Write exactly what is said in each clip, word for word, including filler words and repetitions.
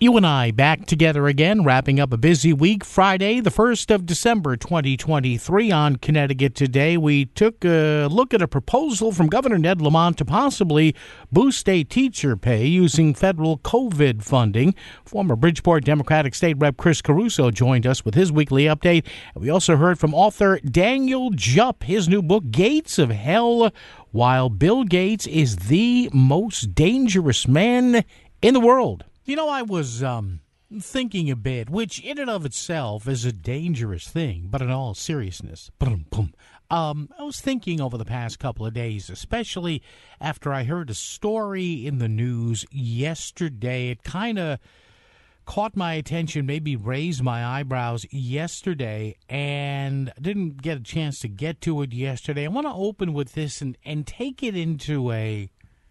You and I back together again, wrapping up a busy week. Friday, the first of December, twenty twenty-three. On Connecticut Today, we took a look at a proposal from Governor Ned Lamont to possibly boost state teacher pay using federal COVID funding. Former Bridgeport Democratic State Rep Chris Caruso joined us with his weekly update. And we also heard from author Daniel Jupp, his new book, Gates of Hell, While Bill Gates is the Most Dangerous Man in the World. You know, I was um, thinking a bit, which in and of itself is a dangerous thing, but in all seriousness, boom, boom. Um, I was thinking over the past couple of days, especially after I heard a story in the news yesterday. It kind of caught my attention, maybe raised my eyebrows yesterday, and didn't get a chance to get to it yesterday. I want to open with this and, and take it into a...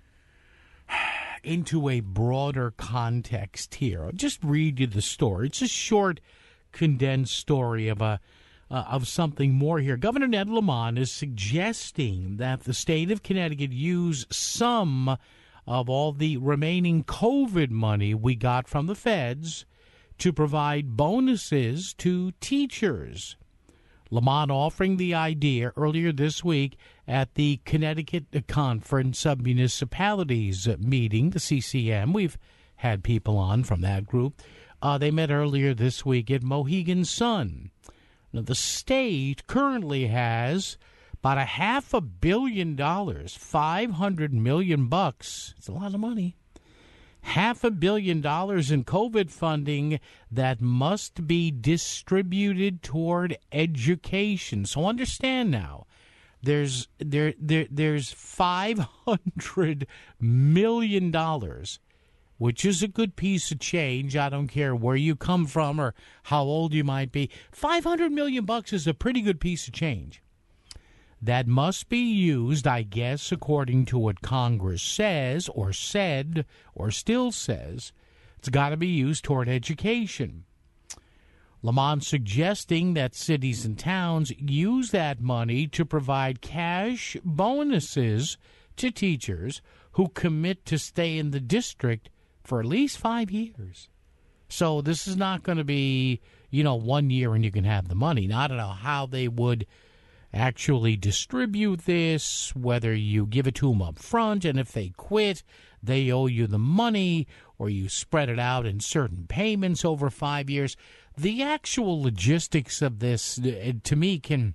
into a broader context here. I'll just read you the story. It's a short, condensed story of a uh, of something more here. Governor Ned Lamont is suggesting that the state of Connecticut use some of all the remaining COVID money we got from the feds to provide bonuses to teachers. Lamont offering the idea earlier this week at the Connecticut Conference of Municipalities meeting, the C C M. We've had people on from that group. Uh, they met earlier this week at Mohegan Sun. Now, the state currently has about a half a billion dollars, five hundred million bucks. It's a lot of money. Half a billion dollars in COVID funding that must be distributed toward education. So understand now, there's there there there's five hundred million dollars, which is a good piece of change. I don't care where you come from or how old you might be. five hundred million bucks is a pretty good piece of change. That must be used, I guess, according to what Congress says or said or still says, it's got to be used toward education. Lamont suggesting that cities and towns use that money to provide cash bonuses to teachers who commit to stay in the district for at least five years. So this is not going to be, you know, one year and you can have the money. Now, I don't know how they would actually distribute this, whether you give it to them up front, and if they quit, they owe you the money, or you spread it out in certain payments over five years. The actual logistics of this, to me, can,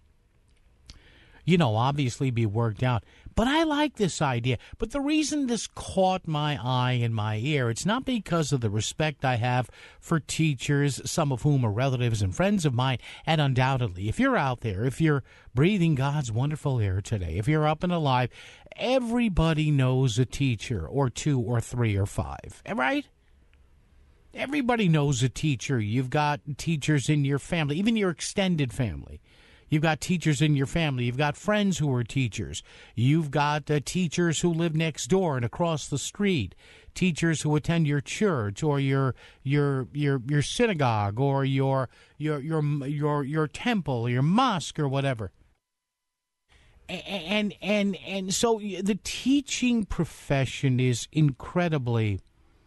you know, obviously be worked out. But I like this idea. But the reason this caught my eye and my ear, it's not because of the respect I have for teachers, some of whom are relatives and friends of mine, and undoubtedly, if you're out there, if you're breathing God's wonderful air today, if you're up and alive, everybody knows a teacher or two or three or five, right? Everybody knows a teacher. You've got teachers in your family, even your extended family. You've got teachers in your family. You've got friends who are teachers. You've got uh, teachers who live next door and across the street. Teachers who attend your church or your your your your synagogue or your your your your your temple or your mosque or whatever. And and and so the teaching profession is incredibly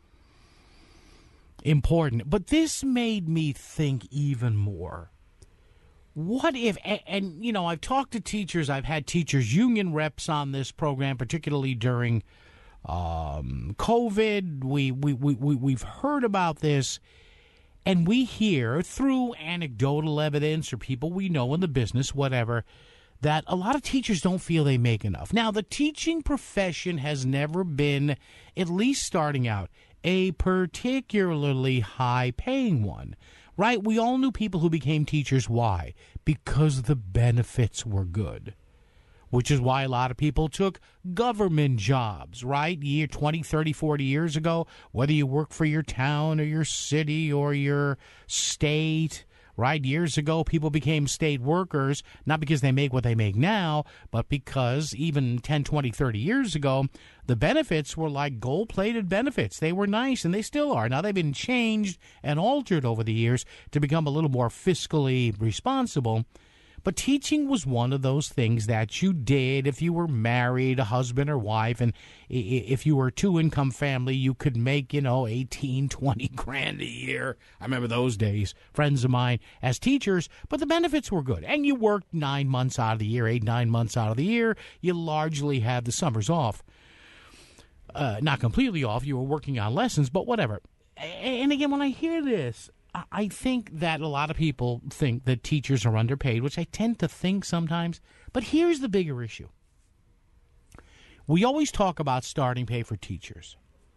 important. But this made me think even more. What if, and, and, you know, I've talked to teachers, I've had teachers union reps on this program, particularly during um, COVID. We, we, we, we, we've heard about this, and we hear through anecdotal evidence or people we know in the business, whatever, that a lot of teachers don't feel they make enough. Now, the teaching profession has never been, at least starting out, a particularly high-paying one. Right? We all knew people who became teachers. Why? Because the benefits were good, which is why a lot of people took government jobs, right? Year twenty, thirty, forty years ago, whether you work for your town or your city or your state, right? Years ago, people became state workers, not because they make what they make now, but because even ten, twenty, thirty years ago, the benefits were like gold-plated benefits. They were nice, and they still are. Now, they've been changed and altered over the years to become a little more fiscally responsible. But teaching was one of those things that you did if you were married, a husband or wife, and if you were a two-income family, you could make, you know, eighteen, twenty grand a year. I remember those days, friends of mine as teachers, but the benefits were good. And you worked nine months out of the year, eight, nine months out of the year. You largely had the summers off. Uh, not completely off. You were working on lessons, but whatever. And again, when I hear this, I think that a lot of people think that teachers are underpaid, which I tend to think sometimes. But here's the bigger issue. We always talk about starting pay for teachers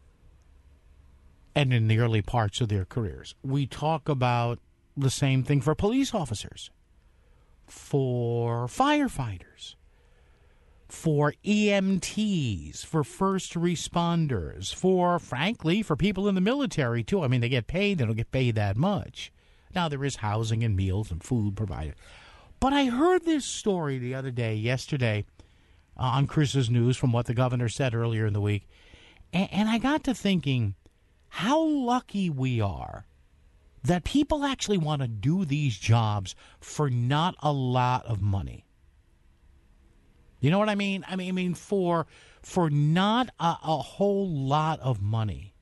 and in the early parts of their careers. We talk about the same thing for police officers, for firefighters, for E M Ts, for first responders, for, frankly, for people in the military, too. I mean, they get paid. They don't get paid that much. Now, there is housing and meals and food provided. But I heard this story the other day, yesterday, uh, on Chris's News from what the governor said earlier in the week. And, and I got to thinking how lucky we are that people actually want to do these jobs for not a lot of money. You know what I mean? I mean, I mean for for not a, a whole lot of money.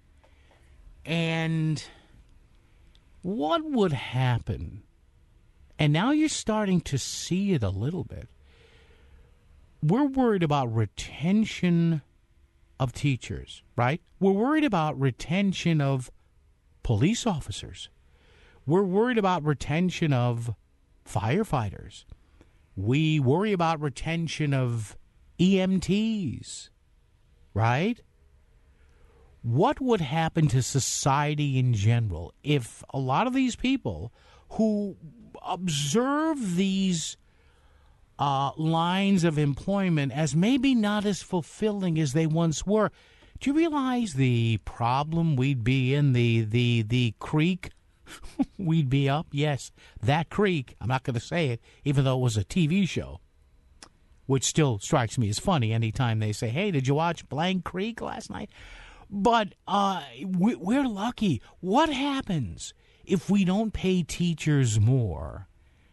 And what would happen? And now you're starting to see it a little bit. We're worried about retention of teachers, right? We're worried about retention of police officers. We're worried about retention of firefighters. We worry about retention of E M Ts, right? What would happen to society in general if a lot of these people who observe these uh, lines of employment as maybe not as fulfilling as they once were? Do you realize the problem we'd be in, the, the, the creek we'd be up? Yes, that creek. I'm not going to say it, even though it was a T V show, which still strikes me as funny anytime they say, hey, did you watch Blank Creek last night? But uh, we, we're lucky. What happens if we don't pay teachers more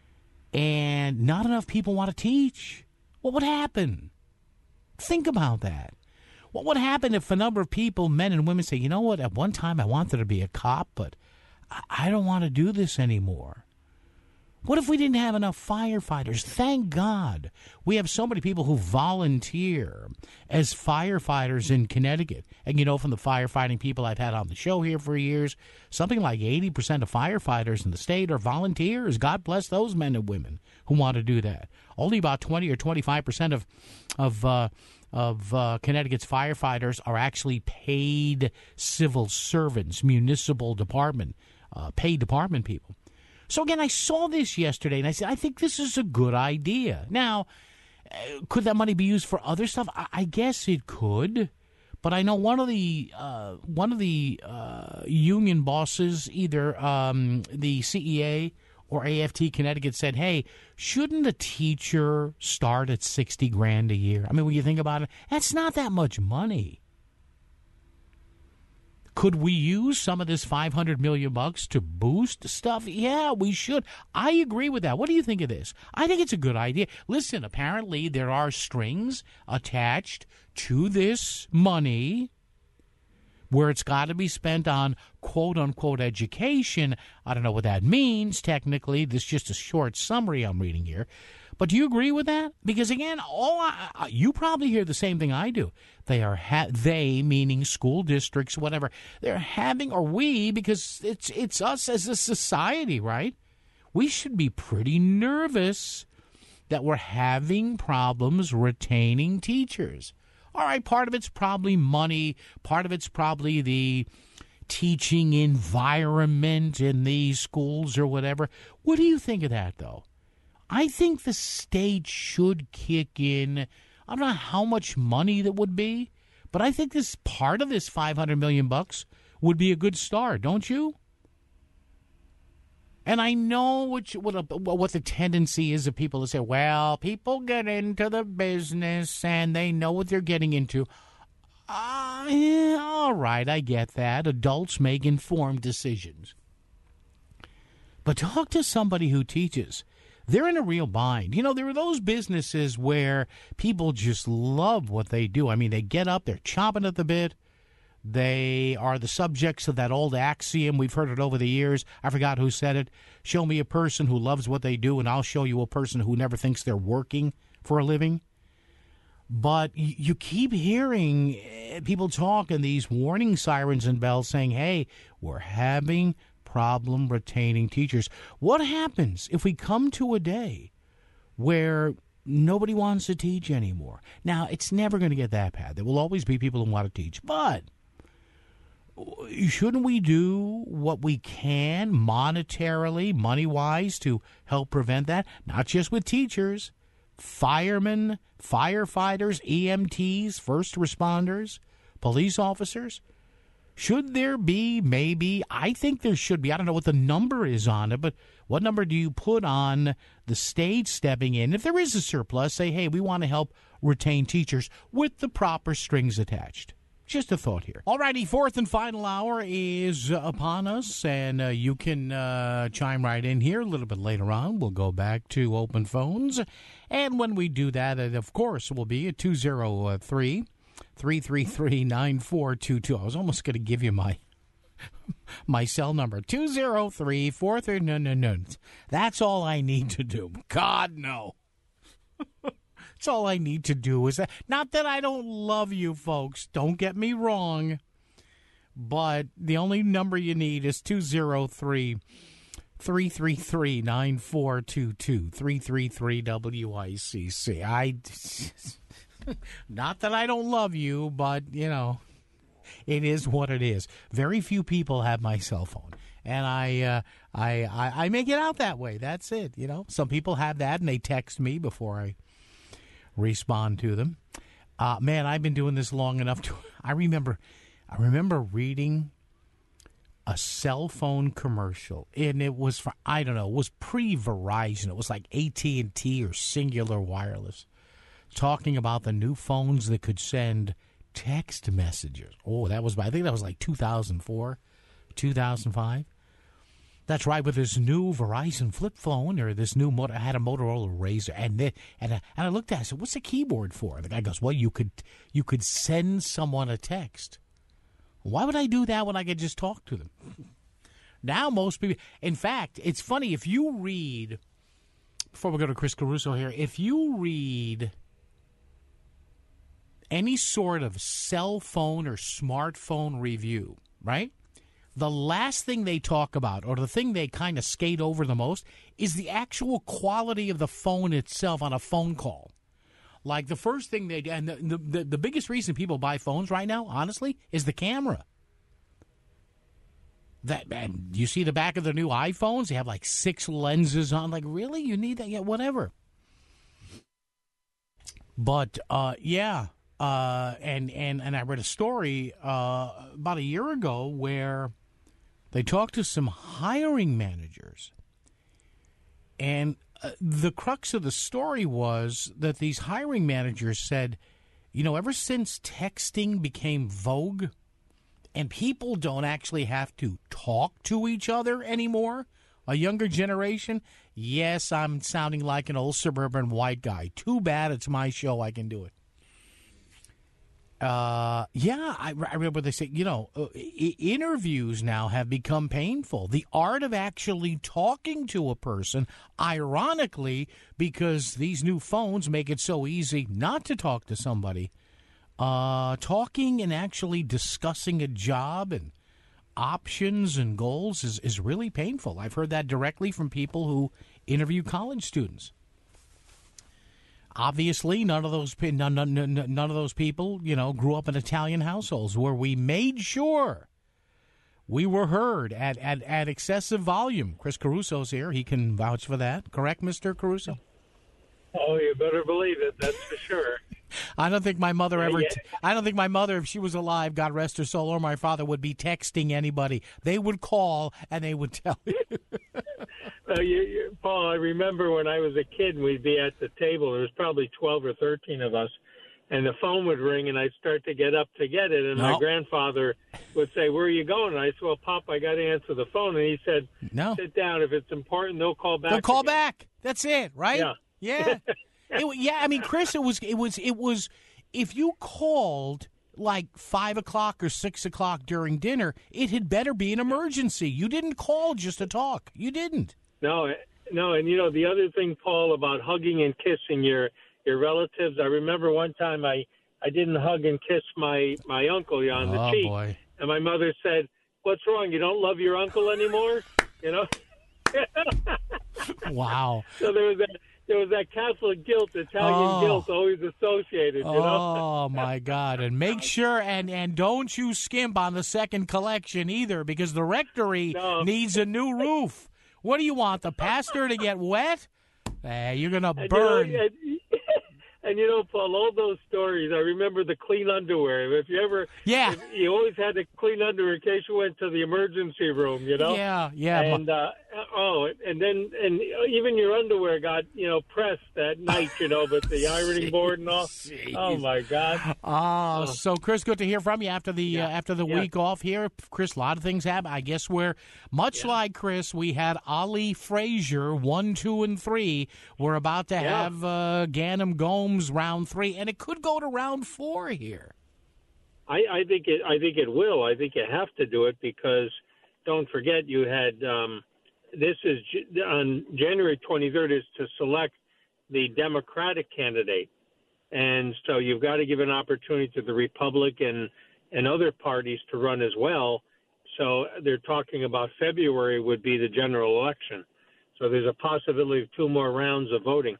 and not enough people want to teach? What would happen? Think about that. What would happen if a number of people, men and women, say, you know what, at one time I wanted to be a cop, but I don't want to do this anymore? What if we didn't have enough firefighters? Thank God we have so many people who volunteer as firefighters in Connecticut. And, you know, from the firefighting people I've had on the show here for years, something like eighty percent of firefighters in the state are volunteers. God bless those men and women who want to do that. Only about twenty or twenty-five percent of, of, uh, of uh, Connecticut's firefighters are actually paid civil servants, municipal department, uh, paid department people. So, again, I saw this yesterday, and I said, I think this is a good idea. Now, uh, could that money be used for other stuff? I, I guess it could. But I know one of the uh, one of the uh, union bosses, either um, the C E A or A F T Connecticut, said, hey, shouldn't a teacher start at sixty grand a year? I mean, when you think about it, that's not that much money. Could we use some of this five hundred million bucks to boost stuff? Yeah, we should. I agree with that. What do you think of this? I think it's a good idea. Listen, apparently there are strings attached to this money where it's got to be spent on quote-unquote education. I don't know what that means technically. This is just a short summary I'm reading here. But do you agree with that? Because, again, all I, you probably hear the same thing I do. They are ha- they, meaning school districts, whatever, they're having, or we, because it's it's us as a society, right? We should be pretty nervous that we're having problems retaining teachers. All right, part of it's probably money. Part of it's probably the teaching environment in these schools or whatever. What do you think of that, though? I think the state should kick in. I don't know how much money that would be, but I think this part of this five hundred million bucks would be a good start, don't you? And I know what, what, a, what the tendency is of people to say, well, people get into the business and they know what they're getting into. Uh, yeah, all right, I get that. Adults make informed decisions. But talk to somebody who teaches. they're in a real bind. You know, there are those businesses where people just love what they do. I mean, they get up, they're chomping at the bit. They are the subjects of that old axiom. We've heard it over the years. I forgot who said it. Show me a person who loves what they do, and I'll show you a person who never thinks they're working for a living. But you keep hearing people talk and these warning sirens and bells saying, hey, we're having problem retaining teachers. What happens if we come to a day where nobody wants to teach anymore? Now, it's never going to get that bad. There will always be people who want to teach. But shouldn't we do what we can monetarily, money-wise, to help prevent that? Not just with teachers, firemen, firefighters, E M Ts, first responders, police officers. Should there be, maybe, I think there should be, I don't know what the number is on it, but what number do you put on the state stepping in? If there is a surplus, say, hey, we want to help retain teachers with the proper strings attached. Just a thought here. All righty, fourth and final hour is upon us, and uh, you can uh, chime right in here a little bit later on. We'll go back to open phones, and when we do that, it, of course, will be at two oh three, three three three, nine four two two. I was almost going to give you my my cell number, two oh three, four three, no, no, no. That's all I need to do. God, no. That's all I need to do is that. Not that I don't love you folks. Don't get me wrong. But the only number you need is two oh three, three three three, nine four two two, three three three W I C C. I, not that I don't love you, but, you know, it is what it is. Very few people have my cell phone. And I, uh, I, I, I make it out that way. That's it. You know, some people have that and they text me before I respond to them. Uh, man, I've been doing this long enough to. I remember, I remember reading a cell phone commercial, and it was for I don't know. It was pre-Verizon. It was like A T and T or Singular Wireless, talking about the new phones that could send text messages. Oh, that was I think that was like two thousand four, two thousand five. That's right, with this new Verizon flip phone or this new motor, I had a Motorola Razr, and they, and I, and I looked at it. I said, "What's the keyboard for?" The guy goes, "Well, you could you could send someone a text." Why would I do that when I could just talk to them? Now most people, in fact, it's funny if you read. Before we go to Chris Caruso here, if you read any sort of cell phone or smartphone review, right? The last thing they talk about, or the thing they kind of skate over the most, is the actual quality of the phone itself on a phone call. Like the first thing they do, and the, the, the biggest reason people buy phones right now, honestly, is the camera. That and you see the back of the new iPhones, they have like six lenses on. Like, really? You need that? Yeah, whatever. But, uh, yeah. Uh, and, and, and I read a story uh, about a year ago where they talked to some hiring managers, and uh, the crux of the story was that these hiring managers said, you know, ever since texting became vogue and people don't actually have to talk to each other anymore, a younger generation, yes, I'm sounding like an old suburban white guy. Too bad it's my show. I can do it. Uh, yeah, I, I remember they say, you know, uh, I- interviews now have become painful. The art of actually talking to a person, ironically, because these new phones make it so easy not to talk to somebody. Uh, talking and actually discussing a job and options and goals is, is really painful. I've heard that directly from people who interview college students. Obviously, none of those none, none, none of those people, you know, grew up in Italian households where we made sure we were heard at, at, at excessive volume. Chris Caruso's here. He can vouch for that. Correct, Mister Caruso? Oh, you better believe it. That's for sure. I don't think my mother ever. T- I don't think my mother, if she was alive, God rest her soul, or my father would be texting anybody. They would call and they would tell you. Well, you, you, Paul, I remember when I was a kid and we'd be at the table. There was probably twelve or thirteen of us, and the phone would ring, and I'd start to get up to get it, and No. my grandfather would say, "Where are you going?" And I said, "Well, Pop, I got to answer the phone." And he said, No. "Sit down. If it's important, they'll call back." They'll call again." back. That's it, right? Yeah. Yeah. it, wa- yeah. I mean, Chris, it was, it was, it was. If you called like five o'clock or six o'clock during dinner, it had better be an emergency. You didn't call just to talk. You didn't. No, no, and you know the other thing, Paul, about hugging and kissing your your relatives. I remember one time I I didn't hug and kiss my my uncle on the Oh, cheek, boy. and my mother said, "What's wrong? You don't love your uncle anymore?" You know. Wow. So there was that there was that Catholic guilt, Italian Oh. guilt, always associated. You know. Oh my God! And make sure and and don't you skimp on the second collection either, because the rectory No. needs a new roof. What do you want, the pastor to get wet? Eh, you're gonna And, burn. You know, and, and you know, Paul, all those stories. I remember the clean underwear. If you ever, Yeah. if you always had to clean underwear in case you went to the emergency room. You know. Yeah, yeah. And uh, oh, and then and even your underwear got you know pressed that night. You know, but the ironing board and all. Jeez. Oh my God. Ah, so Chris, good to hear from you after the uh, after the Yeah. week off here. Chris, a lot of things happen. I guess we're much like Chris. We had Ali Frazier one, two, and three. We're about to Yeah. have uh, Ganem Gomes round three, and it could go to round four here. I, I think it. I think it will. I think you have to do it because don't forget you had. Um, this is J- on January twenty-third is to select the Democratic candidate, and so you've got to give an opportunity to the Republican and other parties to run as well. So they're talking about February would be the general election. So there's a possibility of two more rounds of voting.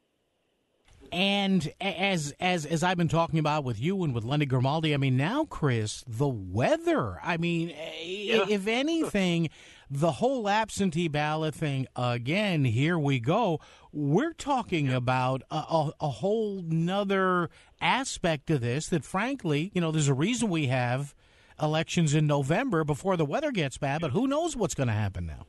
And a- as as as I've been talking about with you and with Lenny Grimaldi, I mean, now, Chris, the weather. I mean, Yeah. if anything, the whole absentee ballot thing, again, here we go. We're talking about a, a, a whole nother aspect of this that, frankly, you know, there's a reason we have elections in November before the weather gets bad, but who knows what's going to happen now?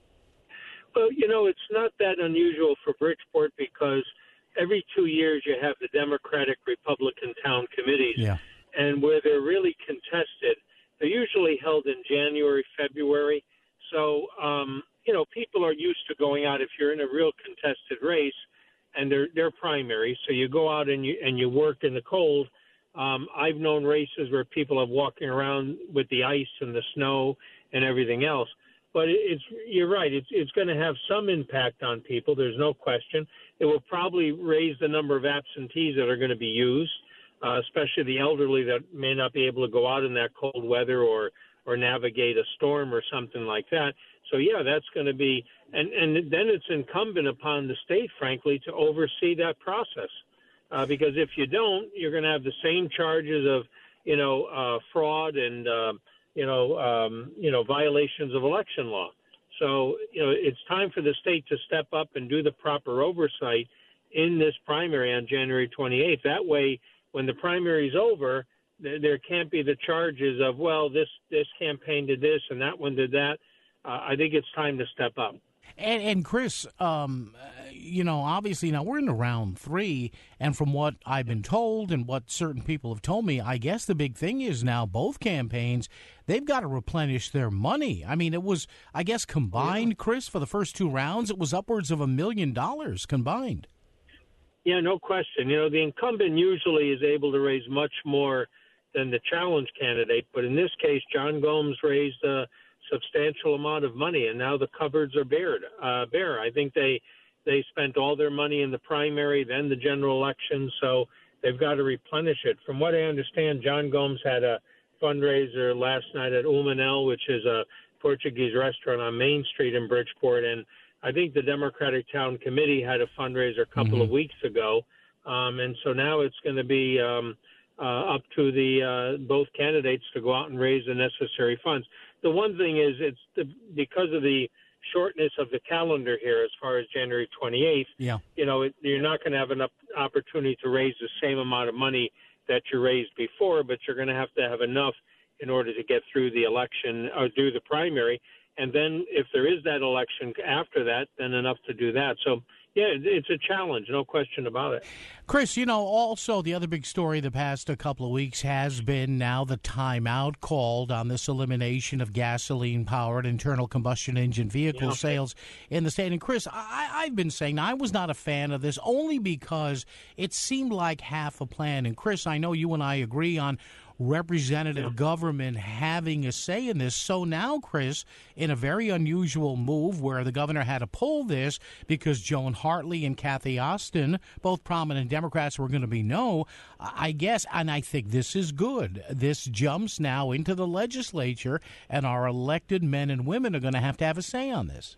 Well, you know, it's not that unusual for Bridgeport because every two years you have the Democratic Republican town committees. Yeah. And where they're really contested, they're usually held in January, February. So, um, you know, people are used to going out if you're in a real contested race and they're, they're primary. So you go out and you, and you work in the cold. Um, I've known races where people are walking around with the ice and the snow and everything else. But it's you're right. It's it's going to have some impact on people. There's no question. It will probably raise the number of absentees that are going to be used, uh, especially the elderly that may not be able to go out in that cold weather or or navigate a storm or something like that. So yeah, that's going to be and and then it's incumbent upon the state, frankly, to oversee that process, uh, because if you don't, you're going to have the same charges of you know uh, fraud and uh, you know, um, you know, violations of election law. So, you know, it's time for the state to step up and do the proper oversight in this primary on January twenty-eighth. That way, when the primary is over, th- there can't be the charges of, well, this, this campaign did this and that one did that. Uh, I think it's time to step up. And, and Chris, um, you know, obviously now we're in round three, and from what I've been told and what certain people have told me, I guess the big thing is now both campaigns, they've got to replenish their money. I mean, it was, I guess, combined, yeah. Chris, for the first two rounds, it was upwards of a million dollars combined. Yeah, no question. You know, the incumbent usually is able to raise much more than the challenge candidate, but in this case, John Gomes raised a substantial amount of money, and now the cupboards are bare. Uh, bare. I think they they spent all their money in the primary, then the general election, so they've got to replenish it. From what I understand, John Gomes had a fundraiser last night at Umanel, which is a Portuguese restaurant on Main Street in Bridgeport, and I think the Democratic Town Committee had a fundraiser a couple mm-hmm. of weeks ago, um, and so now it's going to be um, uh, up to the uh, both candidates to go out and raise the necessary funds. The one thing is, it's the, because of the shortness of the calendar here, as far as January twenty-eighth. Yeah. You know, it, you're not going to have enough opportunity to raise the same amount of money that you raised before, but you're going to have to have enough in order to get through the election or do the primary. And then if there is that election after that, then enough to do that. So, yeah, it's a challenge, no question about it. Chris, you know, also the other big story the past a couple of weeks has been now the timeout called on this elimination of gasoline-powered internal combustion engine vehicle yeah. sales in the state. And, Chris, I, I've been saying I was not a fan of this only because it seemed like half a plan. And, Chris, I know you and I agree on representative yeah. government having a say in this. So now, Chris, in a very unusual move where the governor had to pull this because Joan Hartley and Kathy Austin, both prominent Democrats, were going to be no, I guess, and I think this is good. This jumps now into the legislature, and our elected men and women are going to have to have a say on this.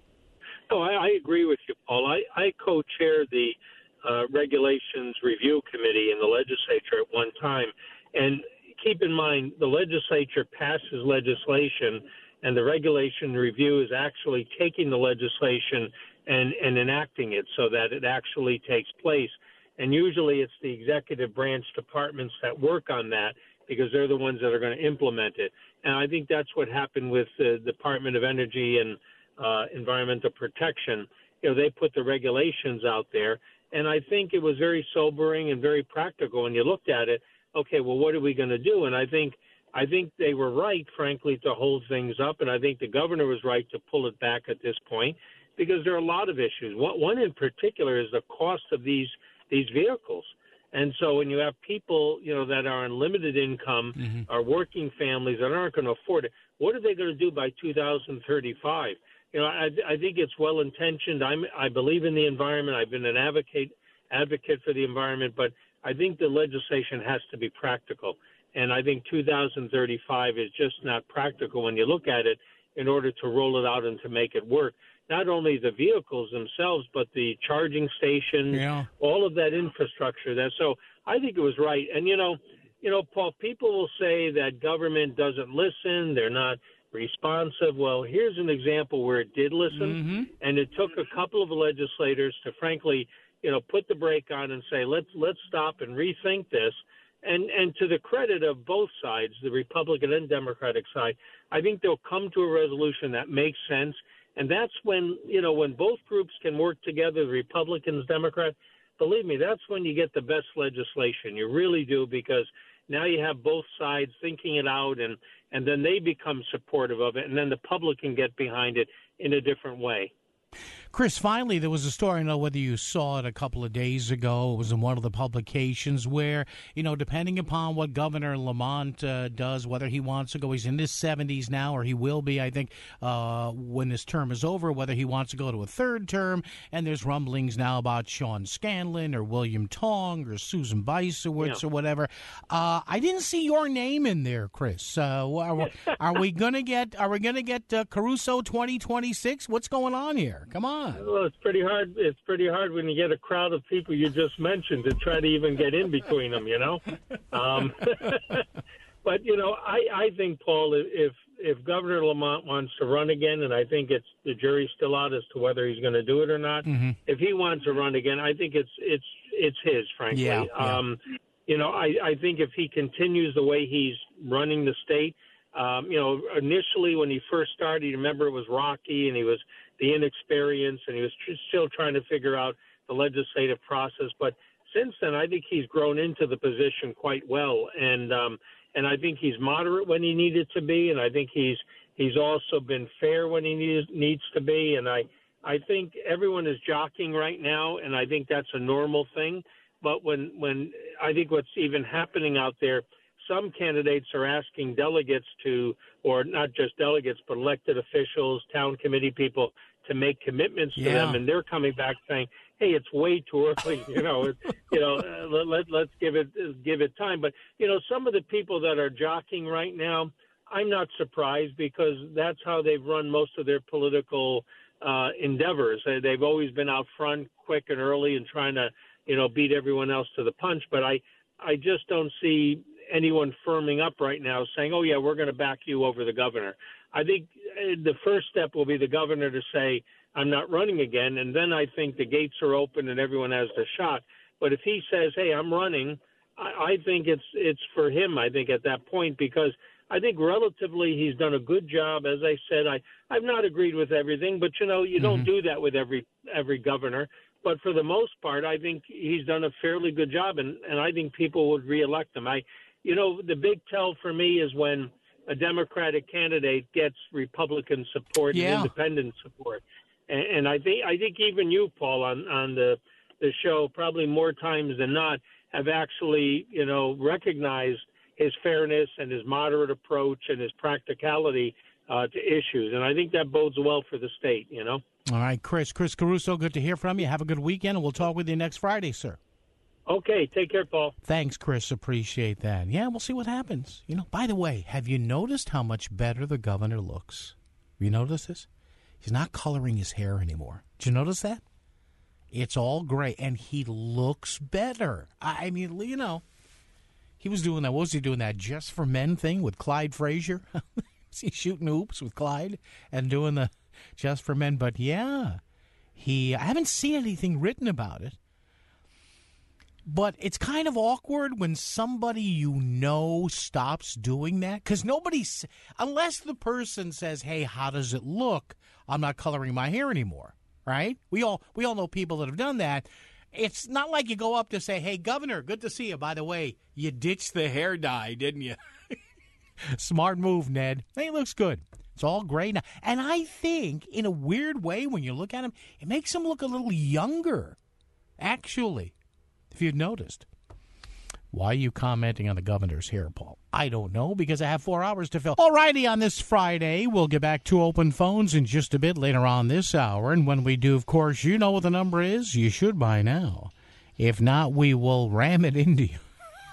No, I, I agree with you, Paul. I, I co-chair the uh, Regulations Review Committee in the legislature at one time, and keep in mind, the legislature passes legislation, and the regulation review is actually taking the legislation and, and enacting it so that it actually takes place. And usually it's the executive branch departments that work on that because they're the ones that are going to implement it. And I think that's what happened with the Department of Energy and uh, Environmental Protection. You know, they put the regulations out there, and I think it was very sobering and very practical when you looked at it. Okay, well, what are we going to do? And I think I think they were right, frankly, to hold things up, and I think the governor was right to pull it back at this point because there are a lot of issues. One, one in particular is the cost of these these vehicles. And so when you have people, you know, that are on limited income, mm-hmm. are working families that aren't going to afford it, what are they going to do by two thousand thirty-five? You know, I, I think it's well-intentioned. I'm, I believe in the environment. I've been an advocate advocate for the environment, but I think the legislation has to be practical, and I think two thousand thirty-five is just not practical when you look at it in order to roll it out and to make it work. Not only the vehicles themselves, but the charging stations, yeah. all of that infrastructure there. So I think it was right. And, you know, you know, Paul, people will say that government doesn't listen, they're not responsive. Well, here's an example where it did listen, mm-hmm. and it took a couple of legislators to, frankly, you know, put the brake on and say, let's let's stop and rethink this. And and to the credit of both sides, the Republican and Democratic side, I think they'll come to a resolution that makes sense. And that's when, you know, when both groups can work together, the Republicans, Democrats, believe me, that's when you get the best legislation. You really do, because now you have both sides thinking it out, and, and then they become supportive of it, and then the public can get behind it in a different way. Chris, finally, there was a story, I don't know whether you saw it a couple of days ago. It was in one of the publications where, you know, depending upon what Governor Lamont uh, does, whether he wants to go, he's in his seventies now, or he will be, I think, uh, when his term is over, whether he wants to go to a third term. And there's rumblings now about Sean Scanlon or William Tong or Susan Beisowitz yeah. or whatever. Uh, I didn't see your name in there, Chris. Uh, are, are we going to get, are we going to get uh, Caruso twenty twenty-six? What's going on here? Come on. Well, it's pretty hard. It's pretty hard when you get a crowd of people you just mentioned to try to even get in between them, you know. Um, but you know, I, I think, Paul, if if Governor Lamont wants to run again, and I think it's the jury's still out as to whether he's going to do it or not. Mm-hmm. If he wants to run again, I think it's it's it's his, frankly. Yeah, yeah. Um, you know, I, I think if he continues the way he's running the state. Um, you know, initially when he first started, you remember it was rocky and he was the inexperience and he was tr- still trying to figure out the legislative process. But since then, I think he's grown into the position quite well. And um, and I think he's moderate when he needed to be. And I think he's he's also been fair when he needs, needs to be. And I, I think everyone is jockeying right now. And I think that's a normal thing. But when, when I think what's even happening out there, some candidates are asking delegates to, or not just delegates, but elected officials, town committee people, to make commitments to yeah. them, and they're coming back saying, "Hey, it's way too early. You know, it, you know, uh, let, let let's give it give it time." But you know, some of the people that are jockeying right now, I'm not surprised because that's how they've run most of their political uh, endeavors. They, they've always been out front, quick and early, and trying to, you know, beat everyone else to the punch. But I, I just don't see anyone firming up right now saying, oh, yeah, we're going to back you over the governor. I think the first step will be the governor to say, I'm not running again. And then I think the gates are open and everyone has the shot. But if he says, hey, I'm running, I, I think it's it's for him, I think, at that point, because I think relatively he's done a good job. As I said, I, I've not agreed with everything, but, you know, you mm-hmm. don't do that with every every governor. But for the most part, I think he's done a fairly good job, and, and I think people would reelect him. I, you know, the big tell for me is when a Democratic candidate gets Republican support yeah. and independent support. And, and I think I think even you, Paul, on, on the the show, probably more times than not, have actually, you know, recognized his fairness and his moderate approach and his practicality uh, to issues. And I think that bodes well for the state, you know. All right, Chris. Chris Caruso, good to hear from you. Have a good weekend, and we'll talk with you next Friday, sir. Okay, take care, Paul. Thanks, Chris. Appreciate that. Yeah, we'll see what happens. You know, by the way, have you noticed how much better the governor looks? Have you noticed this? He's not coloring his hair anymore. Did you notice that? It's all gray, and he looks better. I mean, you know, he was doing that. What was he doing, that Just for Men thing with Clyde Frazier? Was he shooting hoops with Clyde and doing the Just for Men? But, yeah, he. I haven't seen anything written about it. But it's kind of awkward when somebody you know stops doing that. Because nobody, unless the person says, hey, how does it look? I'm not coloring my hair anymore, right? We all we all know people that have done that. It's not like you go up to say, hey, Governor, good to see you. By the way, you ditched the hair dye, didn't you? Smart move, Ned. Hey, it looks good. It's all gray now. And I think, in a weird way, when you look at him, it makes him look a little younger, actually. If you'd noticed. Why are you commenting on the governor's hair, Paul? I don't know, because I have four hours to fill. All righty, on this Friday, we'll get back to open phones in just a bit later on this hour. And when we do, of course, you know what the number is. You should by now. If not, we will ram it into you.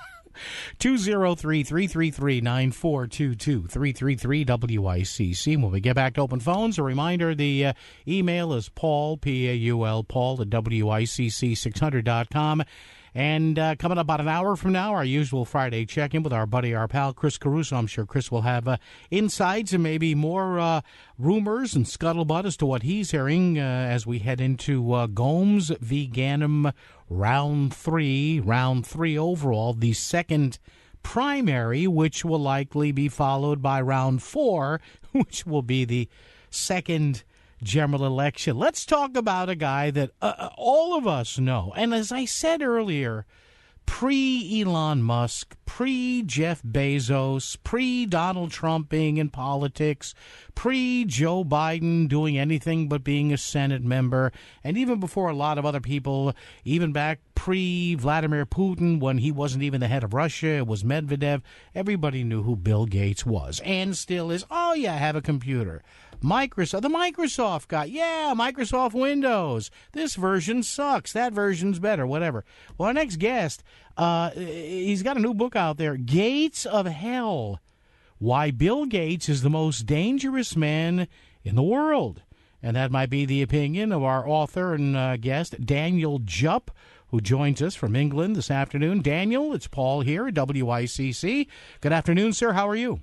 two oh three, three three three, nine four two two, three three three W I C C. When we get back to open phones, a reminder, the uh, email is Paul, P A U L, Paul at W I C C six hundred dot com. And uh, coming up about an hour from now, our usual Friday check-in with our buddy, our pal, Chris Caruso. I'm sure Chris will have uh, insights and maybe more uh, rumors and scuttlebutt as to what he's hearing uh, as we head into uh, Gomes v. Ganim round three, round three overall, the second primary, which will likely be followed by round four, which will be the second general election. Let's talk about a guy that uh, all of us know. And as I said earlier, pre-Elon Musk, pre-Jeff Bezos, pre-Donald Trump being in politics, pre-Joe Biden doing anything but being a Senate member, and even before a lot of other people, even back pre-Vladimir Putin, when he wasn't even the head of Russia, it was Medvedev, everybody knew who Bill Gates was, and still is. Oh, yeah, I have a computer. Microsoft, the Microsoft guy. Yeah, Microsoft Windows. This version sucks. That version's better, whatever. Well, our next guest, uh, he's got a new book out there, Gates of Hell, Why Bill Gates is the Most Dangerous Man in the World. And that might be the opinion of our author and uh, guest, Daniel Jupp, who joins us from England this afternoon. Daniel, it's Paul here at W I C C. Good afternoon, sir. How are you?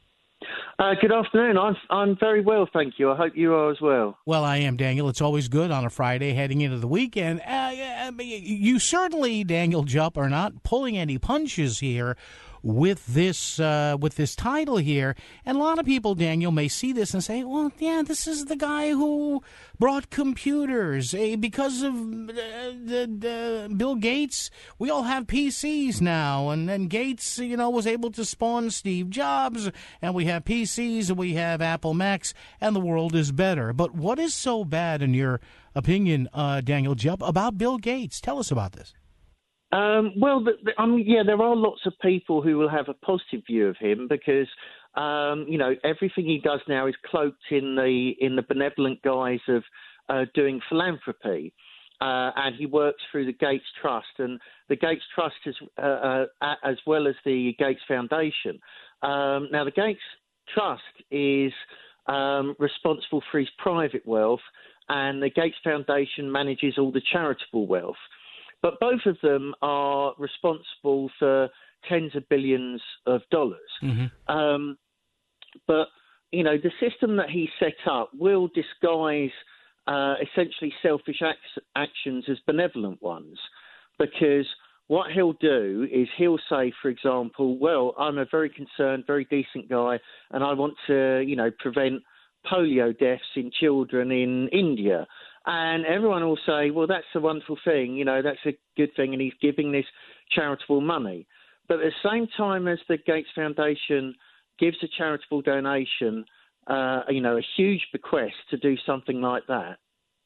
Uh, good afternoon. I'm I'm very well, thank you. I hope you are as well. Well, I am, Daniel. It's always good on a Friday heading into the weekend. Uh, you certainly, Daniel Jupp, are not pulling any punches here with this uh, with this title here. And a lot of people, Daniel, may see this and say, well, yeah, this is the guy who brought computers. Uh, because of uh, the, the Bill Gates, we all have P Cs now. And then Gates, you know, was able to spawn Steve Jobs. And we have P Cs and we have Apple Macs. And the world is better. But what is so bad, in your opinion, uh, Daniel Jupp, about Bill Gates? Tell us about this. Um, well, the, the, I mean, yeah, there are lots of people who will have a positive view of him because, um, you know, everything he does now is cloaked in the in the benevolent guise of uh, doing philanthropy, uh, and he works through the Gates Trust, and the Gates Trust is uh, uh, as well as the Gates Foundation. Um, now, the Gates Trust is um, responsible for his private wealth, and the Gates Foundation manages all the charitable wealth. But both of them are responsible for tens of billions of dollars. Mm-hmm. Um, but, you know, the system that he set up will disguise uh, essentially selfish acts, actions as benevolent ones, because what he'll do is he'll say, for example, well, I'm a very concerned, very decent guy, and I want to, you know, prevent polio deaths in children in India. And everyone will say, well, that's a wonderful thing, you know, that's a good thing, and he's giving this charitable money. But at the same time as the Gates Foundation gives a charitable donation, uh, you know, a huge bequest to do something like that,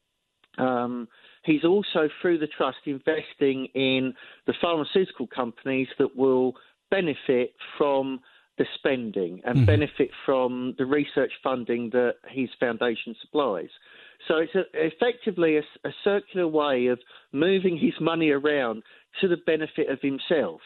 um, he's also, through the trust, investing in the pharmaceutical companies that will benefit from the spending and mm-hmm. benefit from the research funding that his foundation supplies. So it's a, effectively a, a circular way of moving his money around to the benefit of himself.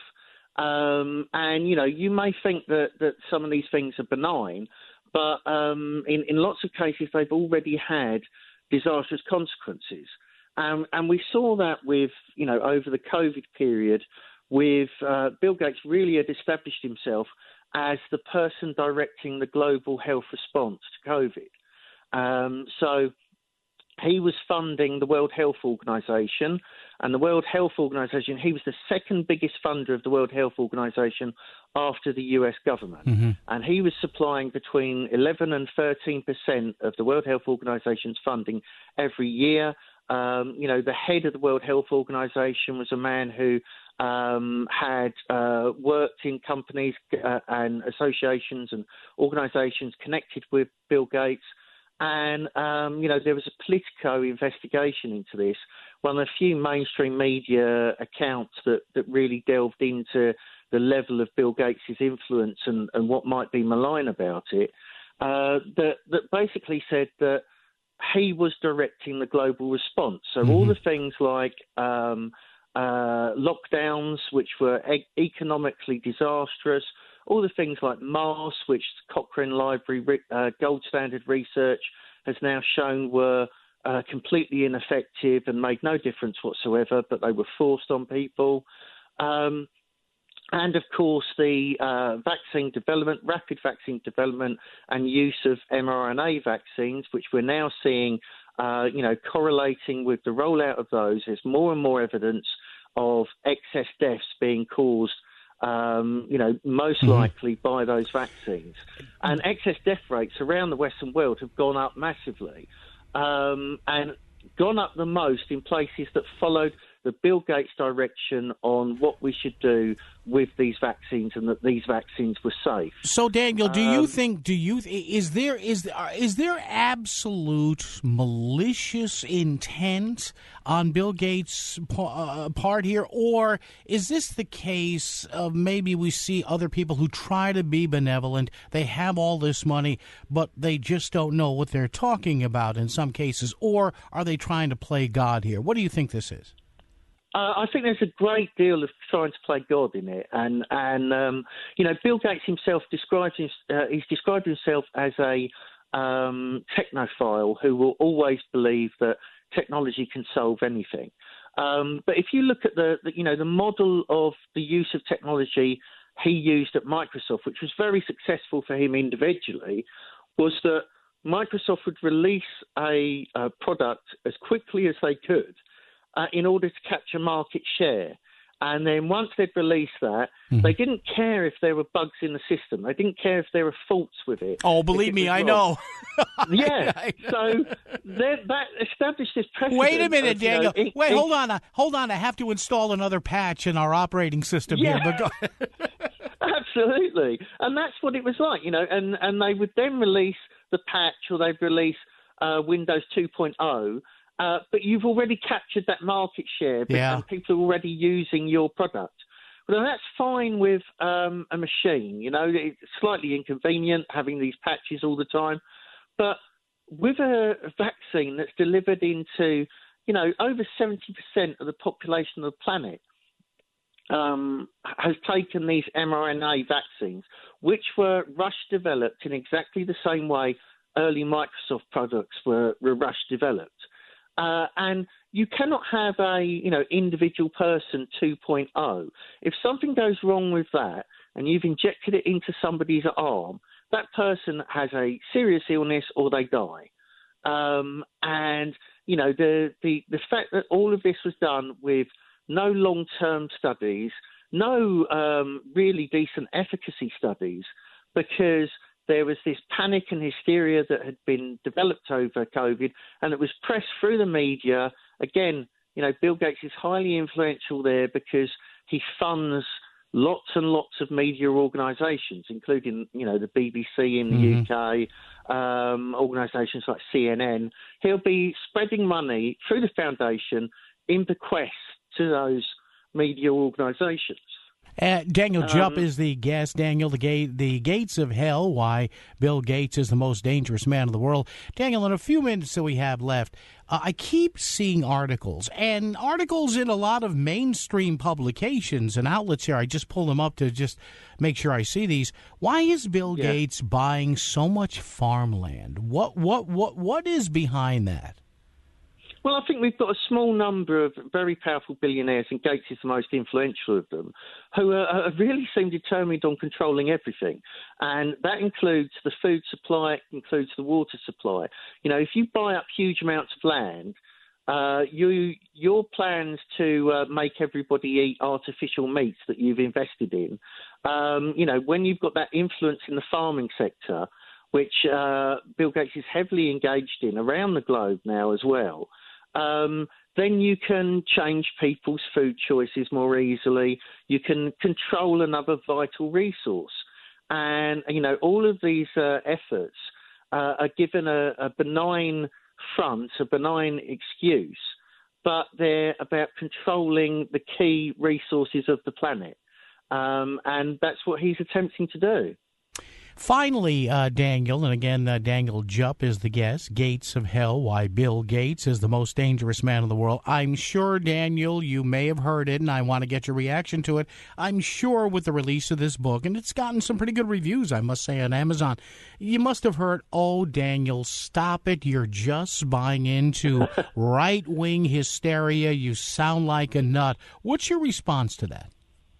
Um, and, you know, you may think that, that some of these things are benign, but um, in, in lots of cases they've already had disastrous consequences. Um, and we saw that with, you know, over the COVID period, with uh, Bill Gates really had established himself as the person directing the global health response to COVID. Um, so he was funding the World Health Organization, and the World Health Organization, he was the second biggest funder of the World Health Organization after the U S government. Mm-hmm. And he was supplying between eleven and thirteen percent of the World Health Organization's funding every year. Um, you know, the head of the World Health Organization was a man who um, had uh, worked in companies uh, and associations and organizations connected with Bill Gates. And, um, you know, there was a Politico investigation into this, one of the few mainstream media accounts that, that really delved into the level of Bill Gates' influence and, and what might be malign about it, uh, that, that basically said that he was directing the global response. So mm-hmm. all the things like um, uh, lockdowns, which were e- economically disastrous, all the things like masks, which Cochrane Library uh, gold standard research has now shown were uh, completely ineffective and made no difference whatsoever, but they were forced on people. Um, and, of course, the uh, vaccine development, rapid vaccine development and use of mRNA vaccines, which we're now seeing, uh, you know, correlating with the rollout of those. There's more and more evidence of excess deaths being caused Um, you know, most mm-hmm. likely by those vaccines. And excess death rates around the Western world have gone up massively um, and gone up the most in places that followed the Bill Gates direction on what we should do with these vaccines and that these vaccines were safe. So, Daniel, do you um, think, do you, is there, is, is there absolute malicious intent on Bill Gates' uh, part here? Or is this the case of maybe we see other people who try to be benevolent, they have all this money, but they just don't know what they're talking about in some cases? Or are they trying to play God here? What do you think this is? Uh, I think there's a great deal of trying to play God in it, and and um, you know, Bill Gates himself describes his, uh, he's described himself as a um, technophile who will always believe that technology can solve anything. Um, but if you look at the, the you know the model of the use of technology he used at Microsoft, which was very successful for him individually, was that Microsoft would release a, a product as quickly as they could. Uh, in order to capture market share. And then once they'd released that, mm-hmm. they didn't care if there were bugs in the system. They didn't care if there were faults with it. Oh, believe me, I know. yeah. I know. So that established this precedent. Wait a minute, of, Daniel. You know, it, Wait, it, hold on. Hold on. I have to install another patch in our operating system yeah. here. But go- Absolutely. And that's what it was like, you know. And, and they would then release the patch, or they'd release uh, Windows two point oh, Uh, but you've already captured that market share because yeah. people are already using your product. Well, that's fine with um, a machine. You know, it's slightly inconvenient having these patches all the time. But with a vaccine that's delivered into, you know, over seventy percent of the population of the planet um, has taken these mRNA vaccines, which were rush developed in exactly the same way early Microsoft products were, were rush developed. Uh, and you cannot have a, you know, individual person two point oh. If something goes wrong with that and you've injected it into somebody's arm, that person has a serious illness or they die. Um, and, you know, the, the, the fact that all of this was done with no long-term studies, no um, really decent efficacy studies, because there was this panic and hysteria that had been developed over COVID, and it was pressed through the media. Again, you know, Bill Gates is highly influential there because he funds lots and lots of media organisations, including, you know, the B B C in the mm-hmm. U K, um, organisations like C N N. He'll be spreading money through the foundation in bequest to those media organisations. Uh, Daniel Jupp um, is the guest. Daniel, the, ga- the gates of hell, why Bill Gates is the most dangerous man in the world. Daniel, in a few minutes that we have left, uh, I keep seeing articles, and articles in a lot of mainstream publications and outlets here. I just pull them up to just make sure I see these. Why is Bill yeah. Gates buying so much farmland? What, what, what, what is behind that? Well, I think we've got a small number of very powerful billionaires, and Gates is the most influential of them, who are, are really seem determined on controlling everything. And that includes the food supply, it includes the water supply. You know, if you buy up huge amounts of land, uh, you, your plans to uh, make everybody eat artificial meats that you've invested in, um, you know, when you've got that influence in the farming sector, which uh, Bill Gates is heavily engaged in around the globe now as well, Um, then you can change people's food choices more easily. You can control another vital resource. And, you know, all of these uh, efforts uh, are given a, a benign front, a benign excuse, but they're about controlling the key resources of the planet. Um, and that's what he's attempting to do. Finally, uh, Daniel, and again, uh, Daniel Jupp is the guest, Gates of Hell, why Bill Gates is the most dangerous man in the world. I'm sure, Daniel, you may have heard it, and I want to get your reaction to it. I'm sure with the release of this book, and it's gotten some pretty good reviews, I must say, on Amazon, you must have heard, oh, Daniel, stop it. You're just buying into right-wing hysteria. You sound like a nut. What's your response to that?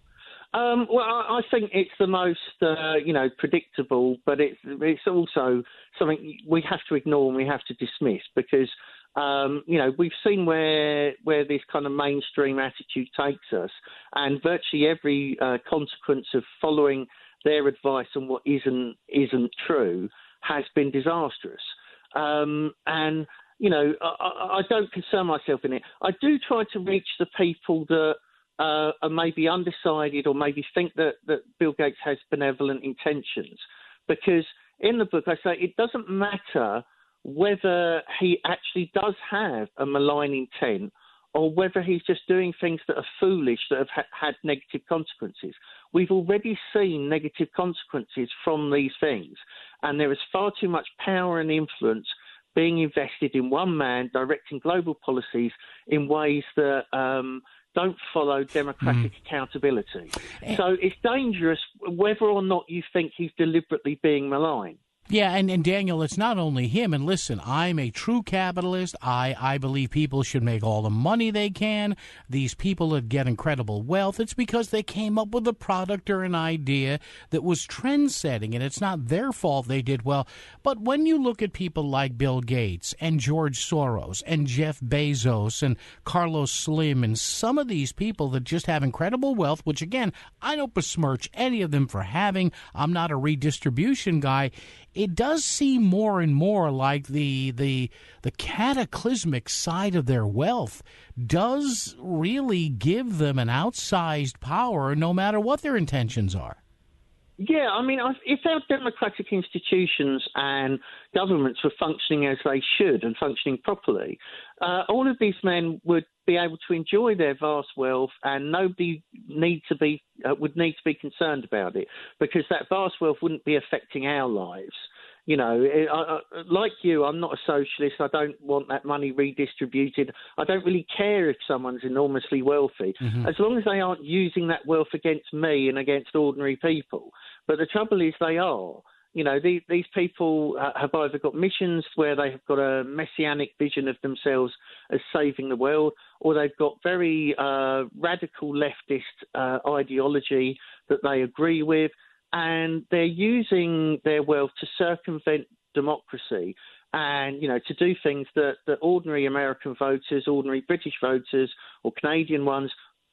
Um, well, I think it's the most, uh, you know, predictable, but it's it's also something we have to ignore and we have to dismiss because, um, you know, we've seen where where this kind of mainstream attitude takes us, and virtually every uh, consequence of following their advice on what isn't isn't true has been disastrous. Um, and you know, I, I don't concern myself in it. I do try to reach the people that Uh, are maybe undecided or maybe think that, that Bill Gates has benevolent intentions. Because in the book I say it doesn't matter whether he actually does have a malign intent or whether he's just doing things that are foolish that have ha- had negative consequences. We've already seen negative consequences from these things, and there is far too much power and influence being invested in one man directing global policies in ways that um, don't follow democratic mm. accountability. So it's dangerous whether or not you think he's deliberately being malign. Yeah, and, and Daniel, it's not only him. And listen, I'm a true capitalist. I, I believe people should make all the money they can. These people that get incredible wealth, it's because they came up with a product or an idea that was trend-setting, and it's not their fault they did well. But when you look at people like Bill Gates and George Soros and Jeff Bezos and Carlos Slim and some of these people that just have incredible wealth, which, again, I don't besmirch any of them for having. I'm not a redistribution guy. It does seem more and more like the the the cataclysmic side of their wealth does really give them an outsized power no matter what their intentions are. Yeah, I mean, if our democratic institutions and governments were functioning as they should and functioning properly, uh, all of these men would be able to enjoy their vast wealth, and nobody need to be uh, would need to be concerned about it because that vast wealth wouldn't be affecting our lives. You know, I, I, like you, I'm not a socialist. I don't want that money redistributed. I don't really care if someone's enormously wealthy, mm-hmm. as long as they aren't using that wealth against me and against ordinary people. But the trouble is they are. You know, these, these people uh, have either got missions where they have got a messianic vision of themselves as saving the world, or they've got very uh, radical leftist uh, ideology that they agree with, and they're using their wealth to circumvent democracy and, you know, to do things that, that ordinary American voters, ordinary British voters or Canadian ones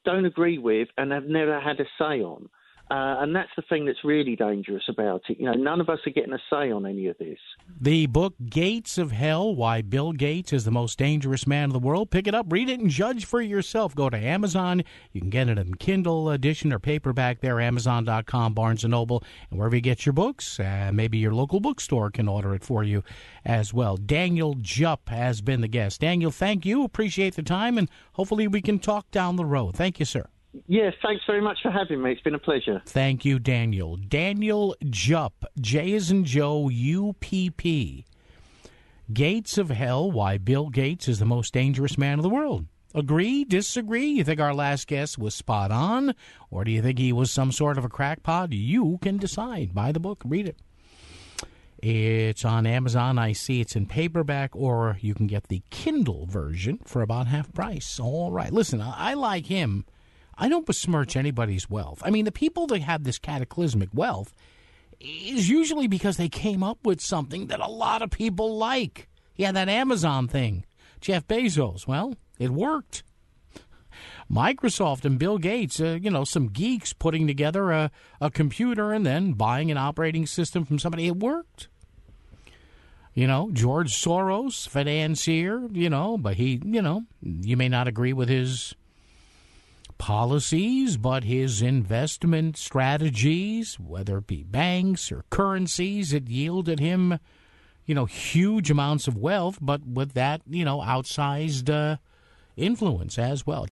don't agree with and have never had a say on. Uh, and that's the thing that's really dangerous about it. You know, none of us are getting a say on any of this. The book Gates of Hell, Why Bill Gates is the Most Dangerous Man in the World. Pick it up, read it, and judge for yourself. Go to Amazon. You can get it in Kindle edition or paperback there, amazon dot com, Barnes and Noble, and wherever you get your books. Uh, maybe your local bookstore can order it for you as well. Daniel Jupp has been the guest. Daniel, thank you. Appreciate the time, and hopefully we can talk down the road. Thank you, sir. Yes, thanks very much for having me. It's been a pleasure. Thank you, Daniel. Daniel Jupp, J as in Joe, U P P. Gates of Hell, Why Bill Gates is the Most Dangerous Man in the World. Agree? Disagree? You think our last guest was spot on? Or do you think he was some sort of a crackpot? You can decide. Buy the book. Read it. It's on Amazon. I see it's in paperback, or you can get the Kindle version for about half price. All right. Listen, I like him. I don't besmirch anybody's wealth. I mean, the people that have this cataclysmic wealth is usually because they came up with something that a lot of people like. Yeah, that Amazon thing. Jeff Bezos, well, it worked. Microsoft and Bill Gates, uh, you know, some geeks putting together a, a computer and then buying an operating system from somebody. It worked. You know, George Soros, financier, you know, but he, you know, you may not agree with his policies, but his investment strategies, whether it be banks or currencies, it yielded him, you know, huge amounts of wealth, but with that, you know, outsized uh, influence as well.